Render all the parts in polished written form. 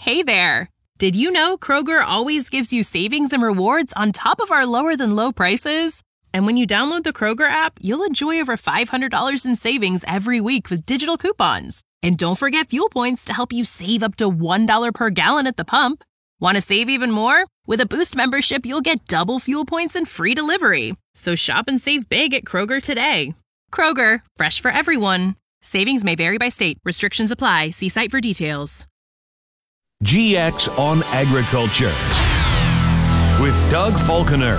Hey there! Did you know Kroger always gives you savings and rewards on top of our lower-than-low prices? And when you download the Kroger app, you'll enjoy over $500 in savings every week with digital coupons. And don't forget fuel points to help you save up to $1 per gallon at the pump. Want to save even more? With a Boost membership, you'll get double fuel points and free delivery. So shop and save big at Kroger today. Kroger, fresh for everyone. Savings may vary by state. Restrictions apply. See site for details. GX on Agriculture with Doug Falconer.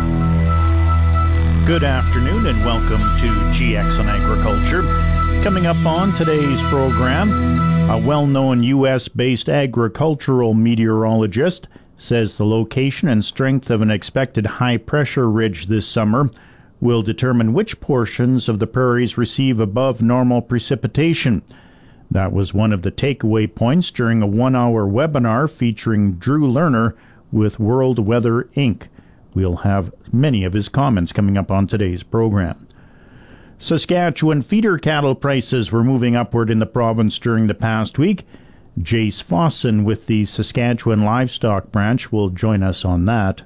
Good afternoon and welcome to GX on Agriculture. Coming up on today's program, a well-known U.S.-based agricultural meteorologist says the location and strength of an expected high-pressure ridge this summer will determine which portions of the prairies receive above normal precipitation. That was one of the takeaway points during a one-hour webinar featuring Drew Lerner with World Weather Inc. We'll have many of his comments coming up on today's program. Saskatchewan feeder cattle prices were moving upward in the province during the past week. Jace Fossen with the Saskatchewan Livestock Branch will join us on that.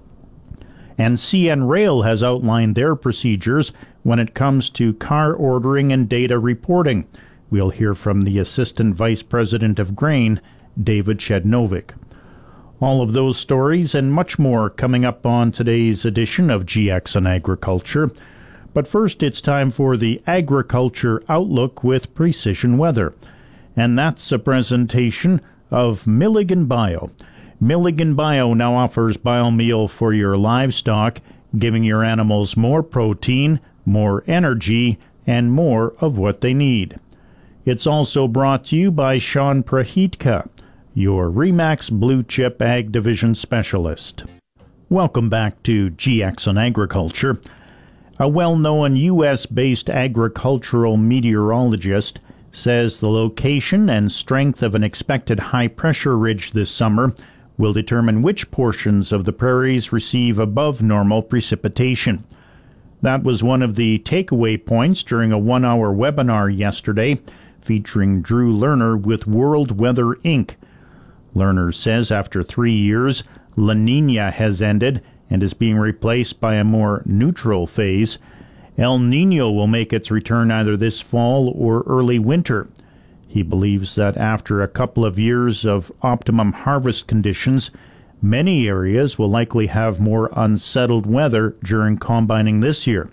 And CN Rail has outlined their procedures when it comes to car ordering and data reporting. We'll hear from the Assistant Vice President of Grain, David Shednovic. All of those stories and much more coming up on today's edition of GX on Agriculture. But first, it's time for the Agriculture Outlook with Precision Weather. And that's a presentation of Milligan Bio. Milligan Bio now offers biomeal for your livestock, giving your animals more protein, more energy, and more of what they need. It's also brought to you by Sean Prahitka, your RE/MAX Blue Chip Ag Division Specialist. Welcome back to GX on Agriculture. A well-known U.S.-based agricultural meteorologist says the location and strength of an expected high-pressure ridge this summer will determine which portions of the prairies receive above normal precipitation. That was one of the takeaway points during a one-hour webinar yesterday featuring Drew Lerner with World Weather Inc. Lerner says after 3 years, La Niña has ended and is being replaced by a more neutral phase. El Niño will make its return either this fall or early winter. He believes that after a couple of years of optimum harvest conditions, many areas will likely have more unsettled weather during combining this year.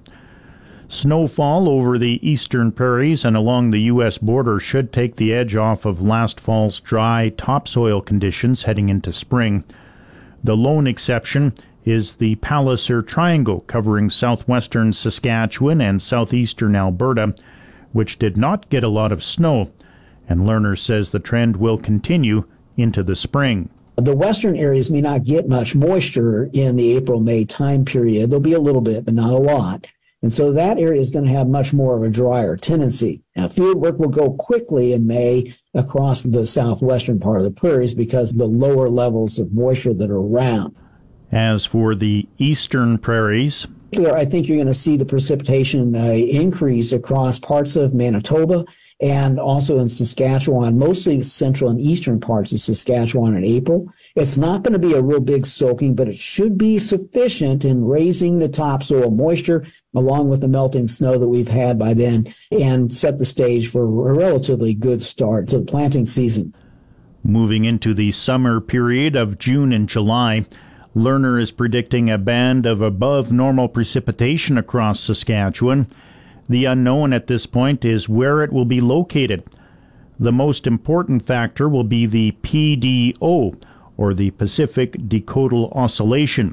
Snowfall over the eastern prairies and along the U.S. border should take the edge off of last fall's dry topsoil conditions heading into spring. The lone exception is the Palliser Triangle covering southwestern Saskatchewan and southeastern Alberta, which did not get a lot of snow, and Lerner says the trend will continue into the spring. The western areas may not get much moisture in the April-May time period. There'll be a little bit, but not a lot. And so that area is going to have much more of a drier tendency. Now, field work will go quickly in May across the southwestern part of the prairies because of the lower levels of moisture that are around. As for the eastern prairies, I think you're going to see the precipitation increase across parts of Manitoba and also in Saskatchewan, mostly the central and eastern parts of Saskatchewan in April. It's not going to be a real big soaking, but it should be sufficient in raising the topsoil moisture along with the melting snow that we've had by then and set the stage for a relatively good start to the planting season. Moving into the summer period of June and July, Lerner is predicting a band of above normal precipitation across Saskatchewan. The unknown at this point is where it will be located. The most important factor will be the PDO, or the Pacific Decadal Oscillation.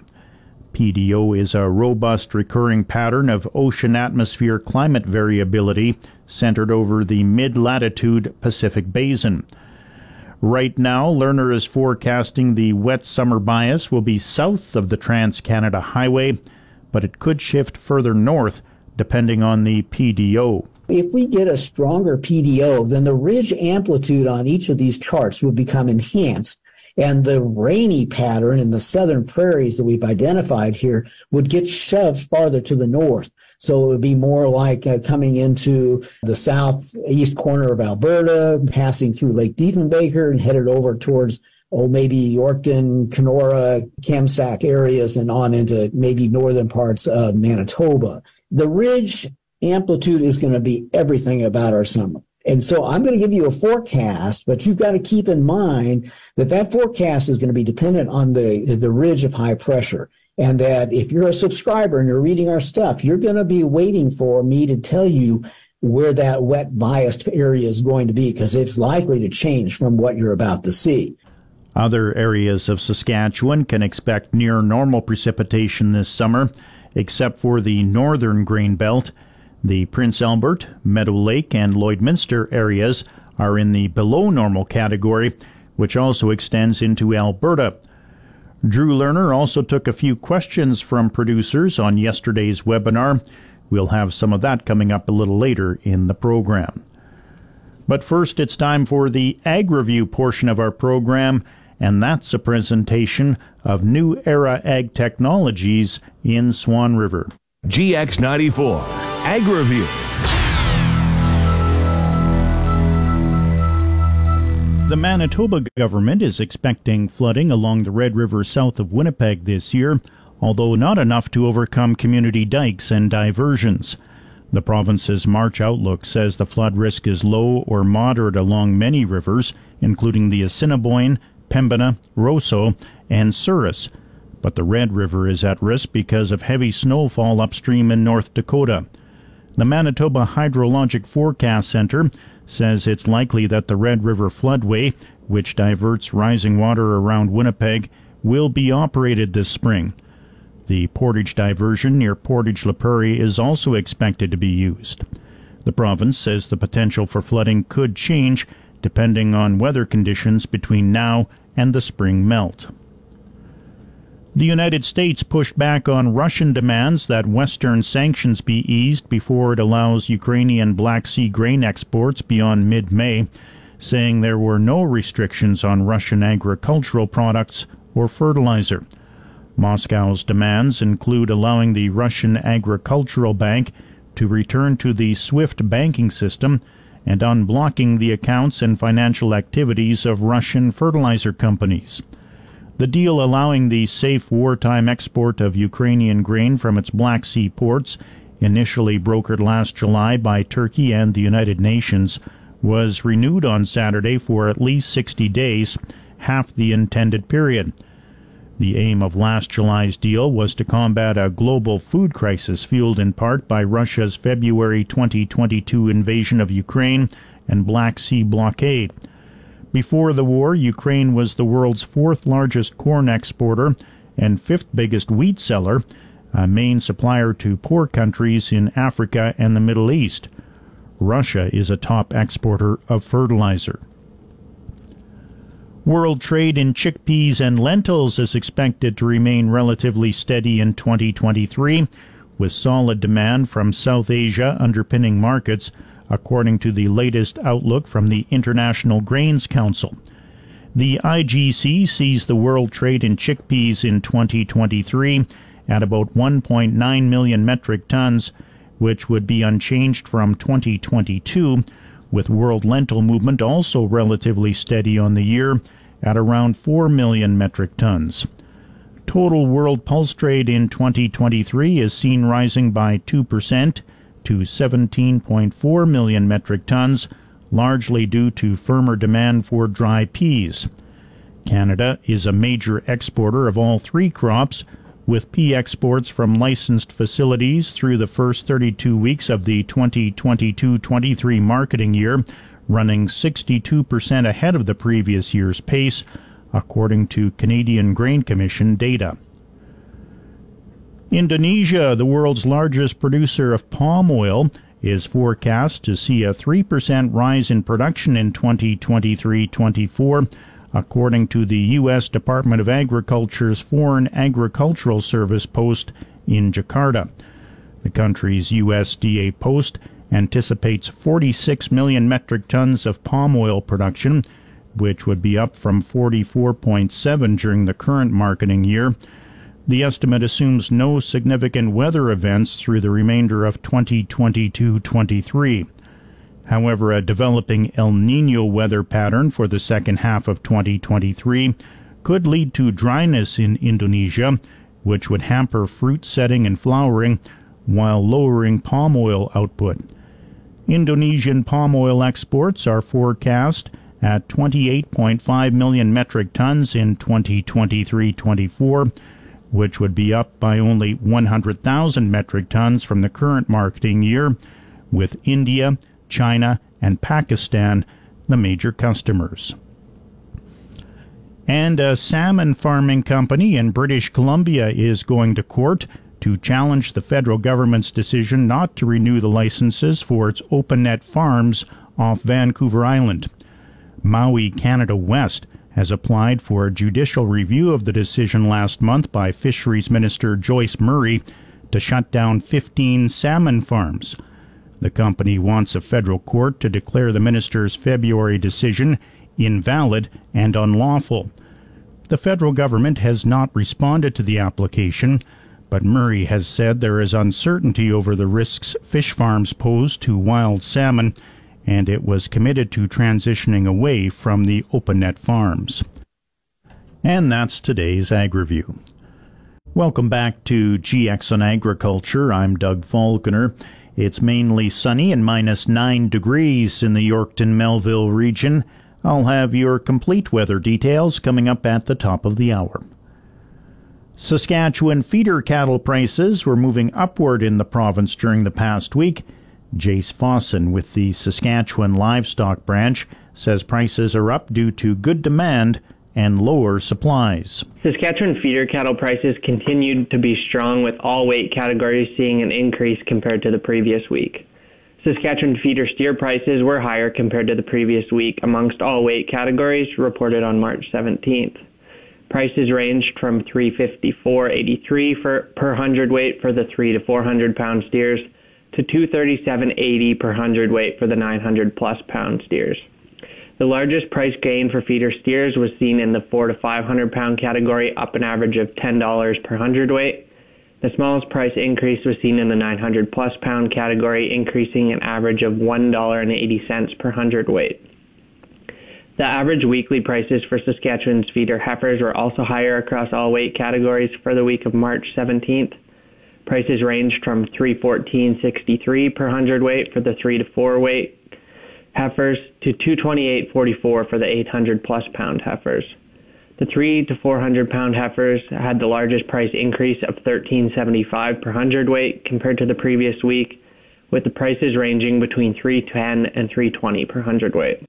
PDO is a robust recurring pattern of ocean-atmosphere climate variability centered over the mid-latitude Pacific Basin. Right now, Lerner is forecasting the wet summer bias will be south of the Trans-Canada Highway, but it could shift further north depending on the PDO. If we get a stronger PDO, then the ridge amplitude on each of these charts will become enhanced. And the rainy pattern in the southern prairies that we've identified here would get shoved farther to the north. So it would be more like coming into the southeast corner of Alberta, passing through Lake Diefenbaker and headed over towards maybe Yorkton, Kenora, Kamsack areas and on into maybe northern parts of Manitoba. The ridge amplitude is going to be everything about our summer. And so I'm going to give you a forecast, but you've got to keep in mind that that forecast is going to be dependent on the ridge of high pressure. And that if you're a subscriber and you're reading our stuff, you're going to be waiting for me to tell you where that wet biased area is going to be, because it's likely to change from what you're about to see. Other areas of Saskatchewan can expect near normal precipitation this summer, except for the northern grain belt. The Prince Albert, Meadow Lake, and Lloydminster areas are in the below normal category, which also extends into Alberta. Drew Lerner also took a few questions from producers on yesterday's webinar. We'll have some of that coming up a little later in the program. But first, it's time for the Ag Review portion of our program, and that's a presentation of New Era Ag Technologies in Swan River. GX94 Ag Review. The Manitoba government is expecting flooding along the Red River south of Winnipeg this year, although not enough to overcome community dikes and diversions. The province's March outlook says the flood risk is low or moderate along many rivers, including the Assiniboine, Pembina, Roseau, and Souris. But the Red River is at risk because of heavy snowfall upstream in North Dakota. The Manitoba Hydrologic Forecast Centre says it's likely that the Red River floodway, which diverts rising water around Winnipeg, will be operated this spring. The Portage diversion near Portage-La Prairie is also expected to be used. The province says the potential for flooding could change depending on weather conditions between now and the spring melt. The United States pushed back on Russian demands that Western sanctions be eased before it allows Ukrainian Black Sea grain exports beyond mid-May, saying there were no restrictions on Russian agricultural products or fertilizer. Moscow's demands include allowing the Russian Agricultural Bank to return to the SWIFT banking system and unblocking the accounts and financial activities of Russian fertilizer companies. The deal allowing the safe wartime export of Ukrainian grain from its Black Sea ports, initially brokered last July by Turkey and the United Nations, was renewed on Saturday for at least 60 days, half the intended period. The aim of last July's deal was to combat a global food crisis fueled in part by Russia's February 2022 invasion of Ukraine and Black Sea blockade. Before the war, Ukraine was the world's fourth largest corn exporter and fifth biggest wheat seller, a main supplier to poor countries in Africa and the Middle East. Russia is a top exporter of fertilizer. World trade in chickpeas and lentils is expected to remain relatively steady in 2023, with solid demand from South Asia underpinning markets, according to the latest outlook from the International Grains Council. The IGC sees the world trade in chickpeas in 2023 at about 1.9 million metric tons, which would be unchanged from 2022, with world lentil movement also relatively steady on the year at around 4 million metric tons. Total world pulse trade in 2023 is seen rising by 2%, to 17.4 million metric tons, largely due to firmer demand for dry peas. Canada is a major exporter of all three crops, with pea exports from licensed facilities through the first 32 weeks of the 2022-23 marketing year running 62% ahead of the previous year's pace, according to Canadian Grain Commission data. Indonesia, the world's largest producer of palm oil, is forecast to see a 3% rise in production in 2023-24, according to the U.S. Department of Agriculture's Foreign Agricultural Service post in Jakarta. The country's USDA post anticipates 46 million metric tons of palm oil production, which would be up from 44.7 during the current marketing year. The estimate assumes no significant weather events through the remainder of 2022-23. However, a developing El Niño weather pattern for the second half of 2023 could lead to dryness in Indonesia, which would hamper fruit setting and flowering while lowering palm oil output. Indonesian palm oil exports are forecast at 28.5 million metric tons in 2023-24, which would be up by only 100,000 metric tons from the current marketing year, with India, China, and Pakistan the major customers. And a salmon farming company in British Columbia is going to court to challenge the federal government's decision not to renew the licenses for its open net farms off Vancouver Island. Maui Canada West has applied for a judicial review of the decision last month by Fisheries Minister Joyce Murray to shut down 15 salmon farms. The company wants a federal court to declare the minister's February decision invalid and unlawful. The federal government has not responded to the application, but Murray has said there is uncertainty over the risks fish farms pose to wild salmon, and it was committed to transitioning away from the open net farms. And that's today's Ag Review. Welcome back to GX on Agriculture. I'm Doug Falconer. It's mainly sunny and minus 9 degrees in the Yorkton-Melville region. I'll have your complete weather details coming up at the top of the hour. Saskatchewan feeder cattle prices were moving upward in the province during the past week. Jace Fossen with the Saskatchewan Livestock Branch says prices are up due to good demand and lower supplies. Saskatchewan feeder cattle prices continued to be strong, with all weight categories seeing an increase compared to the previous week. Saskatchewan feeder steer prices were higher compared to the previous week amongst all weight categories, reported on March 17th. Prices ranged from $354.83 per hundredweight for the 3 to 400 pound steers to $237.80 per hundredweight for the 900 plus pound steers. The largest price gain for feeder steers was seen in the 4 to 500 pound category, up an average of $10 per hundredweight. The smallest price increase was seen in the 900 plus pound category, increasing an average of $1.80 per hundredweight. The average weekly prices for Saskatchewan's feeder heifers were also higher across all weight categories for the week of March 17th. Prices ranged from $314.63 per hundredweight for the 3 to 4 weight heifers to $228.44 for the 800 plus pound heifers. The 3 to 400 pound heifers had the largest price increase of $13.75 per hundredweight compared to the previous week, with the prices ranging between $310 and $320 per hundredweight.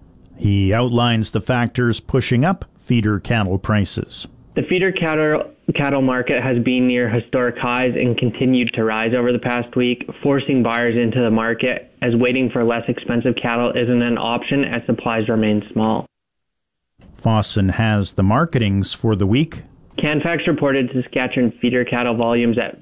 He outlines the factors pushing up feeder cattle prices. The feeder cattle market has been near historic highs and continued to rise over the past week, forcing buyers into the market, as waiting for less expensive cattle isn't an option as supplies remain small. Fossen has the marketings for the week. Canfax reported Saskatchewan feeder cattle volumes at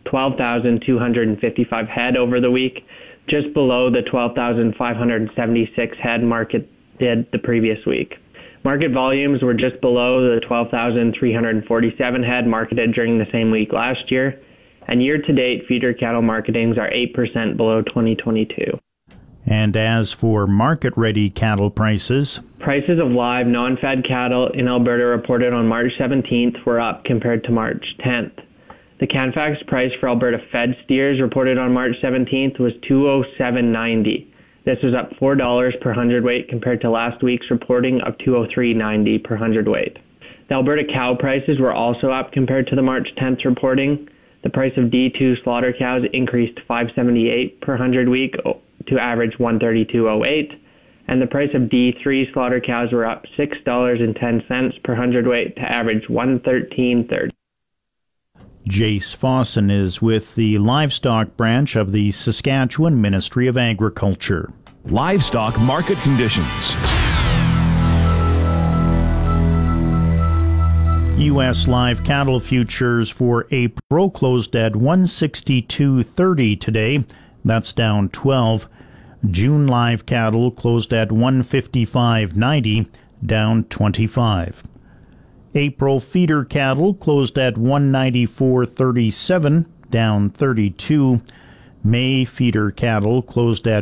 12,255 head over the week, just below the 12,576 head market did the previous week. Market volumes were just below the 12,347 head marketed during the same week last year, and year-to-date feeder cattle marketings are 8% below 2022. And as for market-ready cattle prices, prices of live non-fed cattle in Alberta reported on March 17th were up compared to March 10th. The Canfax price for Alberta fed steers reported on March 17th was $207.90. This was up $4 per hundredweight compared to last week's reporting of $203.90 per hundredweight. The Alberta cow prices were also up compared to the March 10th reporting. The price of D2 slaughter cows increased $5.78 per hundredweek to average $132.08, and the price of D3 slaughter cows were up $6.10 per hundredweight to average $113.30. Jace Fossen is with the Livestock Branch of the Saskatchewan Ministry of Agriculture. Livestock market conditions. U.S. live cattle futures for April closed at $162.30 today. That's down 12. June live cattle closed at $155.90. down 25. April feeder cattle closed at 194.37, down 32. May feeder cattle closed at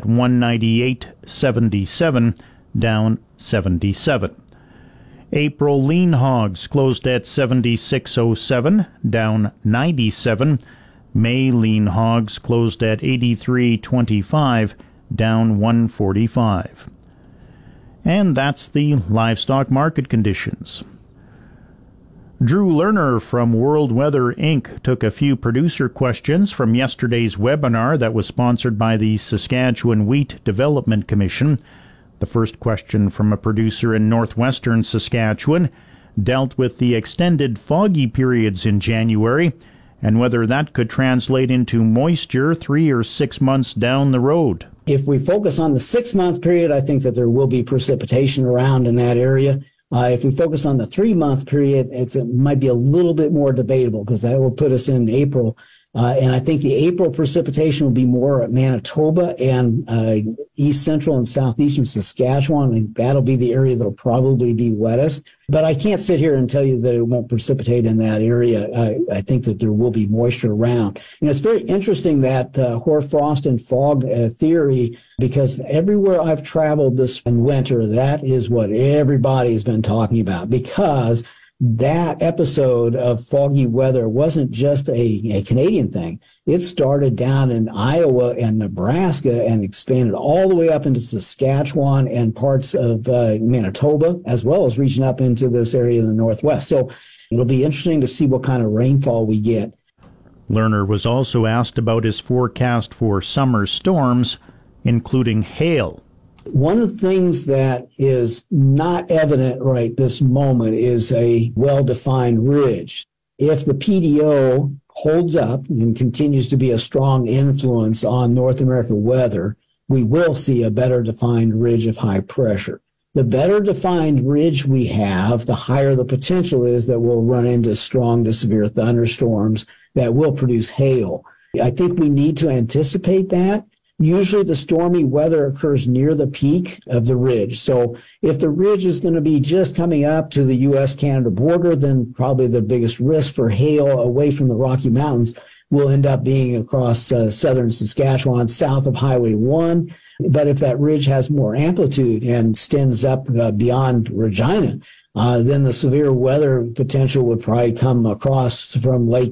198.77, down 77. April lean hogs closed at 76.07, down 97. May lean hogs closed at 83.25, down 145. And that's the livestock market conditions. Drew Lerner from World Weather Inc. took a few producer questions from yesterday's webinar that was sponsored by the Saskatchewan Wheat Development Commission. The first question from a producer in northwestern Saskatchewan dealt with the extended foggy periods in January and whether that could translate into moisture 3 or 6 months down the road. If we focus on the 6-month period, I think that there will be precipitation around in that area. If we focus on the 3-month period, it might be a little bit more debatable because that will put us in April. And I think the April precipitation will be more at Manitoba and east central and southeastern Saskatchewan. And that'll be the area that'll probably be wettest. But I can't sit here and tell you that it won't precipitate in that area. I think that there will be moisture around. And it's very interesting that hoarfrost and fog theory, because everywhere I've traveled this winter, that is what everybody's been talking about, because that episode of foggy weather wasn't just a Canadian thing. It started down in Iowa and Nebraska and expanded all the way up into Saskatchewan and parts of Manitoba, as well as reaching up into this area in the northwest. So it'll be interesting to see what kind of rainfall we get. Lerner was also asked about his forecast for summer storms, including hail. One of the things that is not evident right this moment is a well-defined ridge. If the PDO holds up and continues to be a strong influence on North America weather, we will see a better defined ridge of high pressure. The better defined ridge we have, the higher the potential is that we'll run into strong to severe thunderstorms that will produce hail. I think we need to anticipate that. Usually the stormy weather occurs near the peak of the ridge. So if the ridge is going to be just coming up to the U.S.-Canada border, then probably the biggest risk for hail away from the Rocky Mountains will end up being across southern Saskatchewan, south of Highway 1. But if that ridge has more amplitude and extends up beyond Regina, then the severe weather potential would probably come across from Lake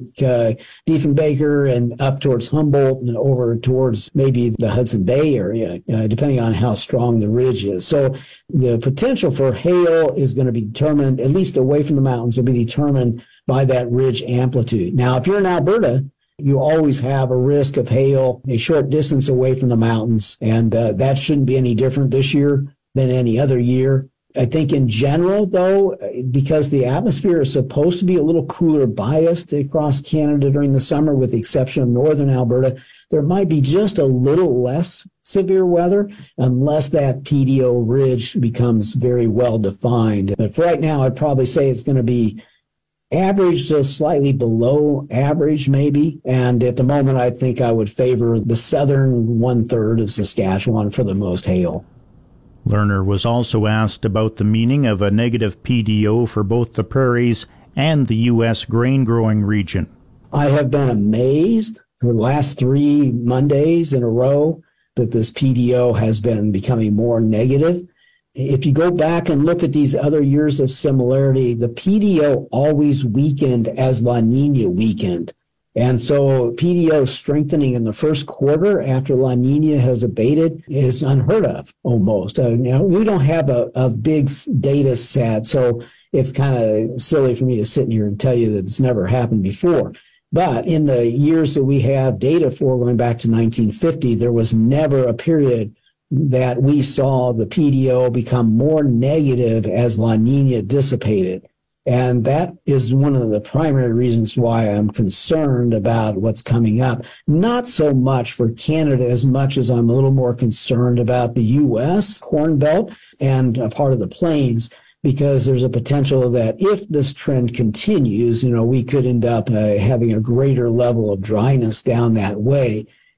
Diefenbaker and up towards Humboldt and over towards maybe the Hudson Bay area, depending on how strong the ridge is. So the potential for hail is going to be determined, at least away from the mountains, will be determined by that ridge amplitude. Now, if you're in Alberta, you always have a risk of hail a short distance away from the mountains, and that shouldn't be any different this year than any other year. I think in general, though, because the atmosphere is supposed to be a little cooler biased across Canada during the summer, with the exception of northern Alberta, there might be just a little less severe weather unless that PDO ridge becomes very well defined. But for right now, I'd probably say it's going to be average to slightly below average, maybe. And at the moment, I think I would favor the southern 1/3 of Saskatchewan for the most hail. Lerner was also asked about the meaning of a negative PDO for both the prairies and the U.S. grain-growing region. I have been amazed for the last 3 Mondays in a row that this PDO has been becoming more negative. If you go back and look at these other years of similarity, the PDO always weakened as La Nina weakened. And so PDO strengthening in the first quarter after La Nina has abated is unheard of almost. We don't have a big data set, so it's kind of silly for me to sit here and tell you that it's never happened before. But in the years that we have data for, going back to 1950, there was never a period that we saw the PDO become more negative as La Nina dissipated. And that is one of the primary reasons why I'm concerned about what's coming up. Not so much for Canada as much as I'm a little more concerned about the U.S. Corn Belt and a part of the Plains, because there's a potential that if this trend continues, we could end up having a greater level of dryness down that way.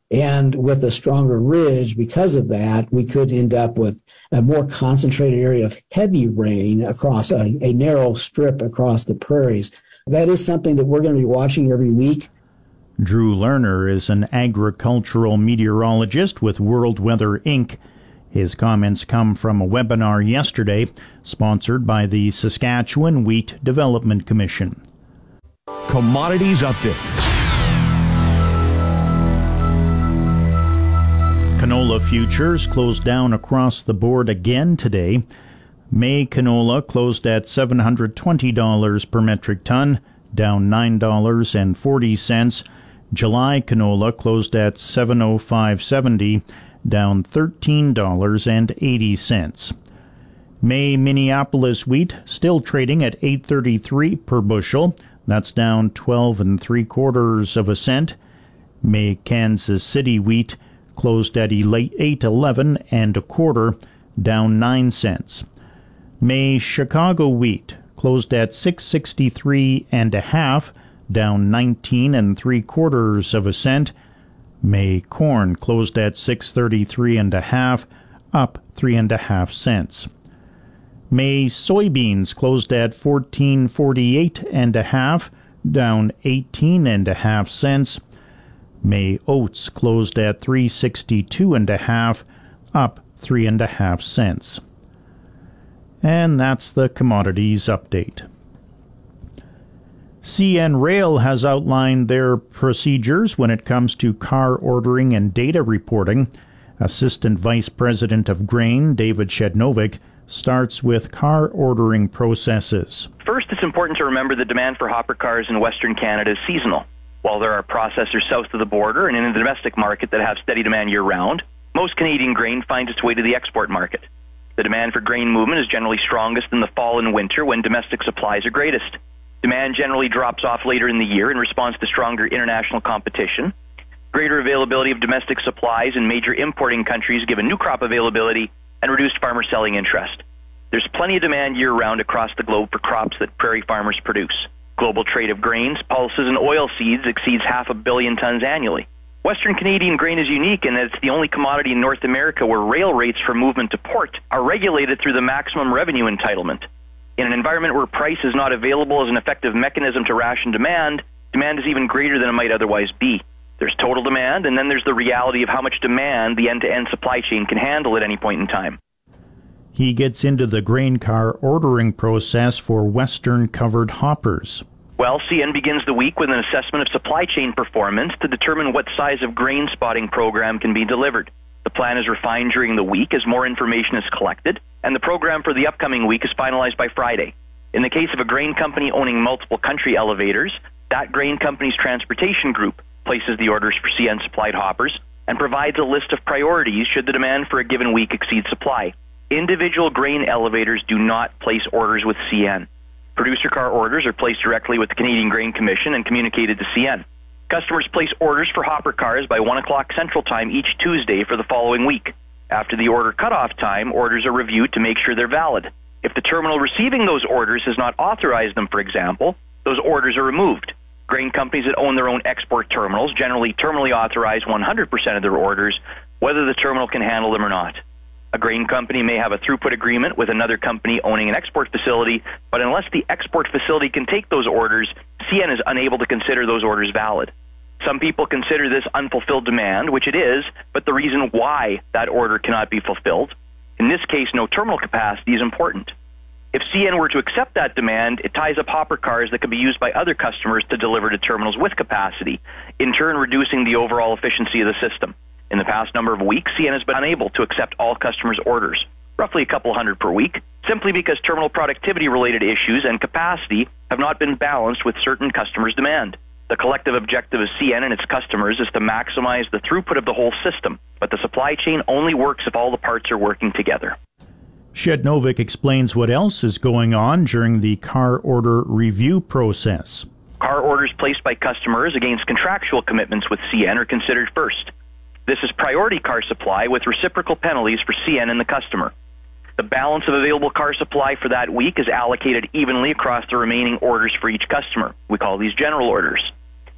And with a stronger ridge, because of that, we could end up with a more concentrated area of heavy rain across a narrow strip across the prairies. That is something that we're going to be watching every week. Drew Lerner is an agricultural meteorologist with World Weather Inc. His comments come from a webinar yesterday sponsored by the Saskatchewan Wheat Development Commission. Commodities Update. Canola futures closed down across the board again today. May canola closed at $720 per metric ton, down $9.40. July canola closed at $705.70, down $13.80. May Minneapolis wheat still trading at $8.33 per bushel. That's down 12 3/4 cents. May Kansas City wheat closed at $8.11 1/4, down 9 cents. May Chicago wheat closed at $6.63 1/2, down 19 3/4 cents. May corn closed at $6.33 1/2, up 3 1/2 cents. May soybeans closed at $14.48 1/2, down 18 1/2 cents. May oats closed at $3.62 1/2, up 3 1/2 cents. And that's the commodities update. CN Rail has outlined their procedures when it comes to car ordering and data reporting. Assistant Vice President of Grain, David Shednovic, starts with car ordering processes. First, it's important to remember the demand for hopper cars in Western Canada is seasonal. While there are processors south of the border and in the domestic market that have steady demand year-round, most Canadian grain finds its way to the export market. The demand for grain movement is generally strongest in the fall and winter when domestic supplies are greatest. Demand generally drops off later in the year in response to stronger international competition. Greater availability of domestic supplies in major importing countries given new crop availability and reduced farmer selling interest. There's plenty of demand year-round across the globe for crops that prairie farmers produce. Global trade of grains, pulses, and oilseeds exceeds 500 million tons annually. Western Canadian grain is unique in that it's the only commodity in North America where rail rates for movement to port are regulated through the maximum revenue entitlement. In an environment where price is not available as an effective mechanism to ration demand, demand is even greater than it might otherwise be. There's total demand, and then there's the reality of how much demand the end-to-end supply chain can handle at any point in time. He gets into the grain car ordering process for Western covered hoppers. Well, CN begins the week with an assessment of supply chain performance to determine what size of grain spotting program can be delivered. The plan is refined during the week as more information is collected, and the program for the upcoming week is finalized by Friday. In the case of a grain company owning multiple country elevators, that grain company's transportation group places the orders for CN-supplied hoppers and provides a list of priorities should the demand for a given week exceed supply. Individual grain elevators do not place orders with CN. Producer car orders are placed directly with the Canadian Grain Commission and communicated to CN. Customers place orders for hopper cars by 1 o'clock Central Time each Tuesday for the following week. After the order cutoff time, orders are reviewed to make sure they're valid. If the terminal receiving those orders has not authorized them, for example, those orders are removed. Grain companies that own their own export terminals generally terminally authorize 100% of their orders, whether the terminal can handle them or not. A grain company may have a throughput agreement with another company owning an export facility, but unless the export facility can take those orders, CN is unable to consider those orders valid. Some people consider this unfulfilled demand, which it is, but the reason why that order cannot be fulfilled. In this case, no terminal capacity is important. If CN were to accept that demand, it ties up hopper cars that could be used by other customers to deliver to terminals with capacity, in turn reducing the overall efficiency of the system. In the past number of weeks, CN has been unable to accept all customers' orders, roughly a couple hundred per week, simply because terminal productivity-related issues and capacity have not been balanced with certain customers' demand. The collective objective of CN and its customers is to maximize the throughput of the whole system, but the supply chain only works if all the parts are working together. Shednovic explains what else is going on during the car order review process. Car orders placed by customers against contractual commitments with CN are considered first. This is priority car supply with reciprocal penalties for CN and the customer. The balance of available car supply for that week is allocated evenly across the remaining orders for each customer. We call these general orders.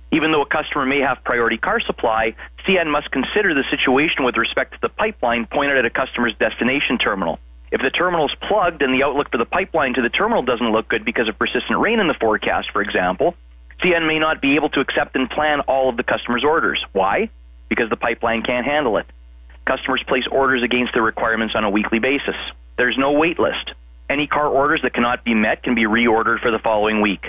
Even though a customer may have priority car supply, CN must consider the situation with respect to the pipeline pointed at a customer's destination terminal. If the terminal is plugged and the outlook for the pipeline to the terminal doesn't look good because of persistent rain in the forecast, for example, CN may not be able to accept and plan all of the customer's orders. Why? Because the pipeline can't handle it. Customers place orders against their requirements on a weekly basis. There's no wait list. Any car orders that cannot be met can be reordered for the following week.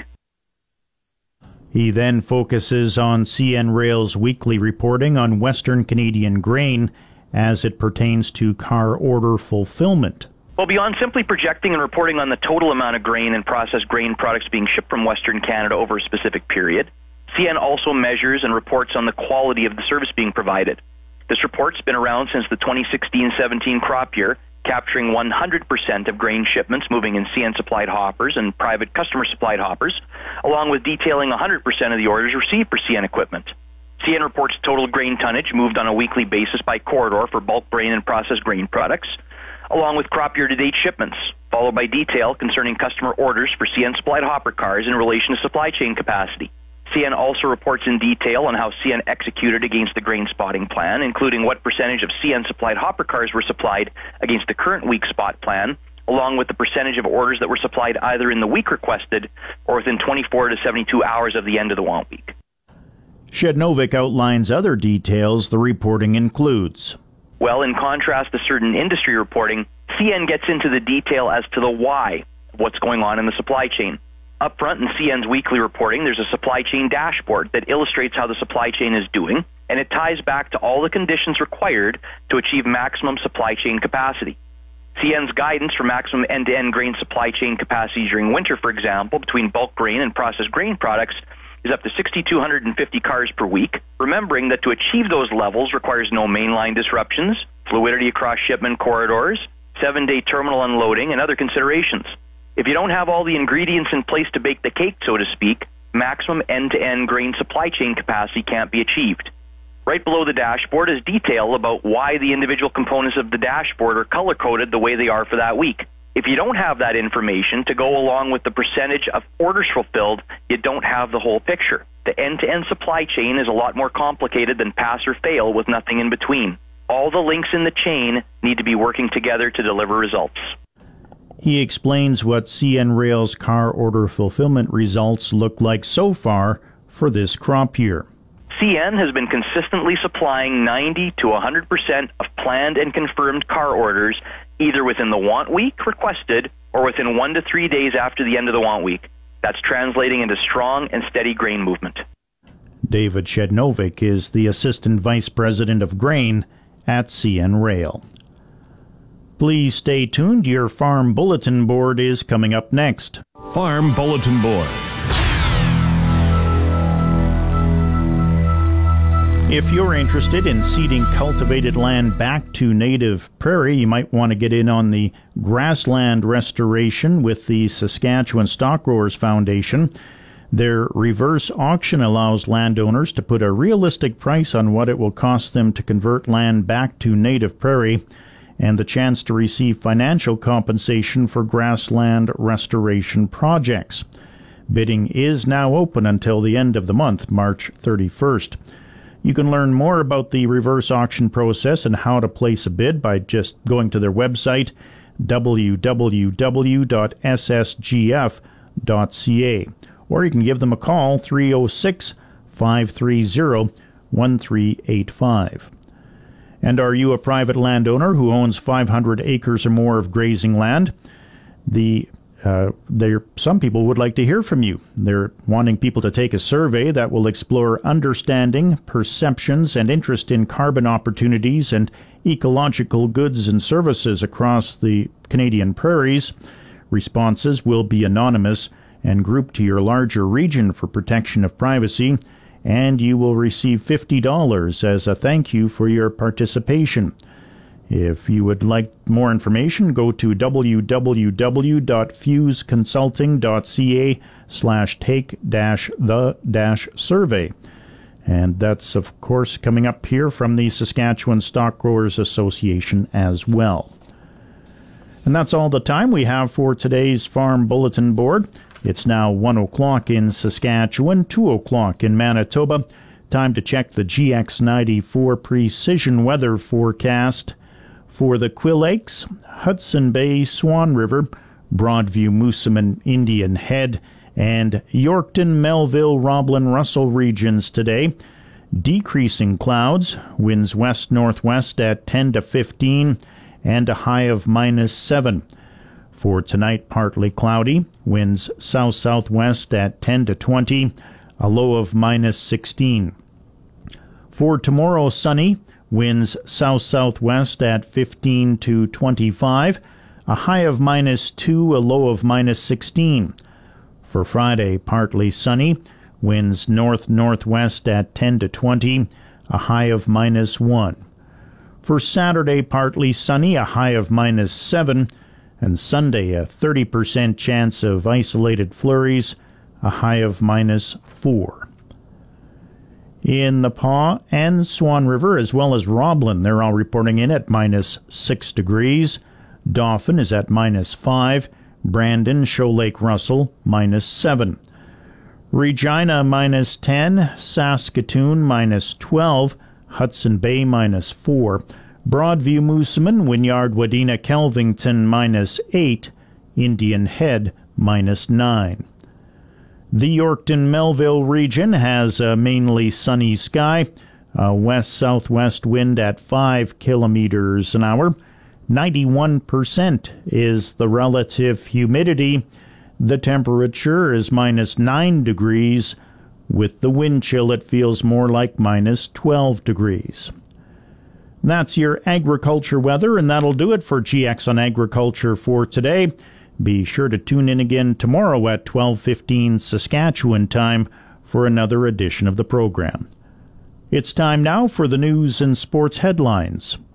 He then focuses on CN Rail's weekly reporting on Western Canadian grain as it pertains to car order fulfillment. Well, beyond simply projecting and reporting on the total amount of grain and processed grain products being shipped from Western Canada over a specific period, CN also measures and reports on the quality of the service being provided. This report's been around since the 2016-17 crop year, capturing 100% of grain shipments moving in CN-supplied hoppers and private customer-supplied hoppers, along with detailing 100% of the orders received for CN equipment. CN reports total grain tonnage moved on a weekly basis by corridor for bulk grain and processed grain products, along with crop year-to-date shipments, followed by detail concerning customer orders for CN-supplied hopper cars in relation to supply chain capacity. CN also reports in detail on how CN executed against the grain spotting plan, including what percentage of CN-supplied hopper cars were supplied against the current week spot plan, along with the percentage of orders that were supplied either in the week requested or within 24 to 72 hours of the end of the want week. Shednovic outlines other details the reporting includes. Well, in contrast to certain industry reporting, CN gets into the detail as to the why of what's going on in the supply chain. Up front in CN's weekly reporting, there's a supply chain dashboard that illustrates how the supply chain is doing, and it ties back to all the conditions required to achieve maximum supply chain capacity. CN's guidance for maximum end-to-end grain supply chain capacity during winter, for example, between bulk grain and processed grain products, is up to 6,250 cars per week, remembering that to achieve those levels requires no mainline disruptions, fluidity across shipment corridors, 7-day terminal unloading, and other considerations. If you don't have all the ingredients in place to bake the cake, so to speak, maximum end-to-end grain supply chain capacity can't be achieved. Right below the dashboard is detail about why the individual components of the dashboard are color-coded the way they are for that week. If you don't have that information to go along with the percentage of orders fulfilled, you don't have the whole picture. The end-to-end supply chain is a lot more complicated than pass or fail with nothing in between. All the links in the chain need to be working together to deliver results. He explains what CN Rail's car order fulfillment results look like so far for this crop year. CN has been consistently supplying 90 to 100% of planned and confirmed car orders either within the want week requested or within 1 to 3 days after the end of the want week. That's translating into strong and steady grain movement. David Shednovic is the Assistant Vice President of Grain at CN Rail. Please stay tuned. Your Farm Bulletin Board is coming up next. Farm Bulletin Board. If you're interested in seeding cultivated land back to native prairie, you might want to get in on the grassland restoration with the Saskatchewan Stock Growers Foundation. Their reverse auction allows landowners to put a realistic price on what it will cost them to convert land back to native prairie, and the chance to receive financial compensation for grassland restoration projects. Bidding is now open until the end of the month, March 31st. You can learn more about the reverse auction process and how to place a bid by just going to their website, www.ssgf.ca, or you can give them a call, 306-530-1385. And are you a private landowner who owns 500 acres or more of grazing land? Some people would like to hear from you. They're wanting people to take a survey that will explore understanding, perceptions, and interest in carbon opportunities and ecological goods and services across the Canadian prairies. Responses will be anonymous and grouped to your larger region for protection of privacy, and you will receive $50 as a thank you for your participation. If you would like more information, go to www.fuseconsulting.ca/take-the-survey. And that's, of course, coming up here from the Saskatchewan Stock Growers Association as well. And that's all the time we have for today's Farm Bulletin Board. It's now 1 o'clock in Saskatchewan, 2 o'clock in Manitoba. Time to check the GX94 precision weather forecast for the Quill Lakes, Hudson Bay, Swan River, Broadview, Moosomin, Indian Head, and Yorkton, Melville, Roblin, Russell regions today. Decreasing clouds, winds west-northwest at 10 to 15, and a high of -7. For tonight, partly cloudy, winds south-southwest at 10 to 20, a low of -16. For tomorrow, sunny, winds south-southwest at 15 to 25, a high of -2, a low of -16. For Friday, partly sunny, winds north-northwest at 10 to 20, a high of -1. For Saturday, partly sunny, a high of -7, and Sunday, a 30% chance of isolated flurries, a high of -4. In the Paw and Swan River, as well as Roblin, they're all reporting in at -6 degrees. Dauphin is at -5. Brandon, Shoal Lake, Russell, -7. Regina, -10. Saskatoon, -12. Hudson Bay, -4. Broadview, Moosomin, Wynyard, Wadena, Kelvington, -8. Indian Head, -9. The Yorkton-Melville region has a mainly sunny sky, a west-southwest wind at 5 kilometers an hour. 91% is the relative humidity. The temperature is -9 degrees. With the wind chill, it feels more like -12 degrees. That's your agriculture weather, and that'll do it for GX on Agriculture for today. Be sure to tune in again tomorrow at 12:15 Saskatchewan time for another edition of the program. It's time now for the news and sports headlines.